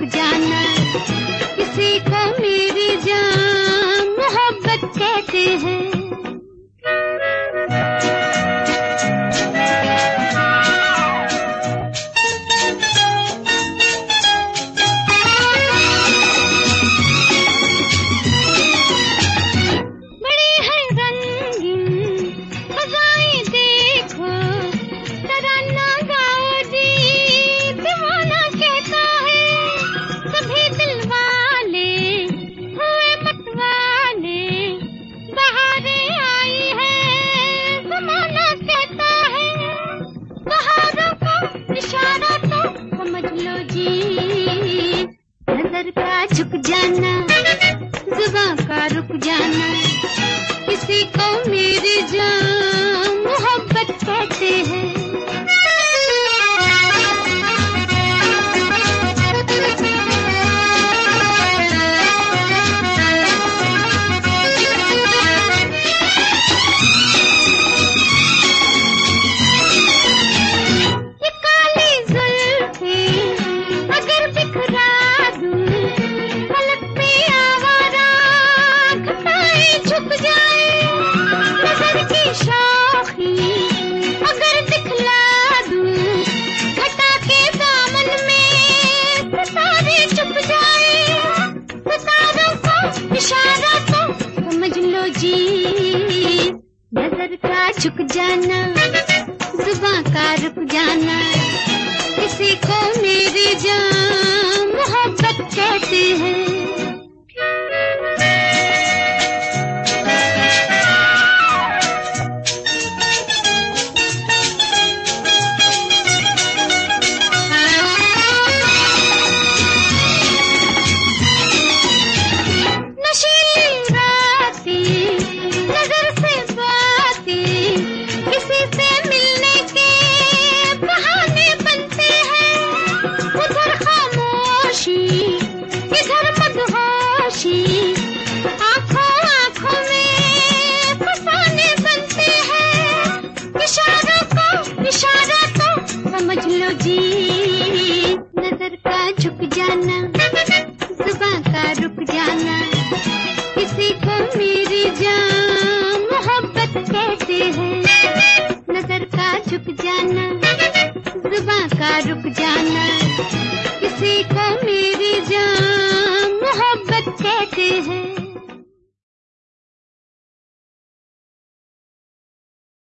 जाना, किसी को मेरी जान मोहब्बत कहते हैं। नजर का झुक जाना, जुबां का रुक जाना, किसी को मेरी जान मोहब्बत कहते हैं। नजर का झुक जाना, जुबां का रुक जाना, किसी को मेरी जान मोहब्बत कहते हैं। आँखों आँखों में फसाने बनते हैं, इशारा तो समझ लो जी। नजर का झुक जाना, जुबां का रुक जाना, किसी को मेरी जान मोहब्बत कहते हैं। नजर का झुक जाना, जुबां का रुक जाना, किसी को मेरी जान मोहब्बत कहते हैं।